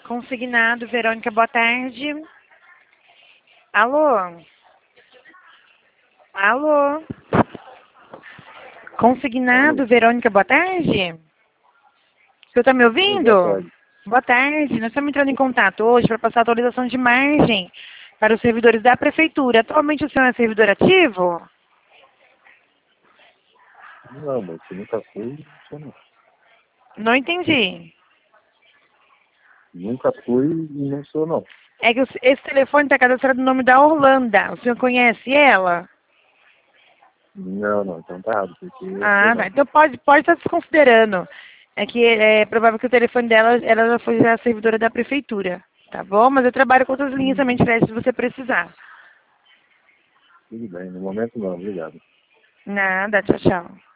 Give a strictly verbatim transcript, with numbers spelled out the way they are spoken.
Consignado, Verônica, boa tarde. Alô? Alô? Consignado, Alô? Verônica, boa tarde. O senhor está me Oi, boa ouvindo? tarde. Boa tarde. Nós estamos entrando em contato hoje para passar a atualização de margem para os servidores da Prefeitura. Atualmente o senhor é servidor ativo? Não, mas você nunca foi, não sou não. Não entendi. Nunca fui e não sou não. É que os- esse telefone está cadastrado no nome da Orlanda. O senhor conhece ela? Não, não, então tá errado, porque eu sou Ah, tá. não. Então pode, pode estar desconsiderando. É que é provável que o telefone dela, ela já foi já servidora da prefeitura. Tá bom? Mas eu trabalho com outras linhas Hum, também de crédito se você precisar. tudo bem, no momento não, obrigado. Nada, tchau, tchau.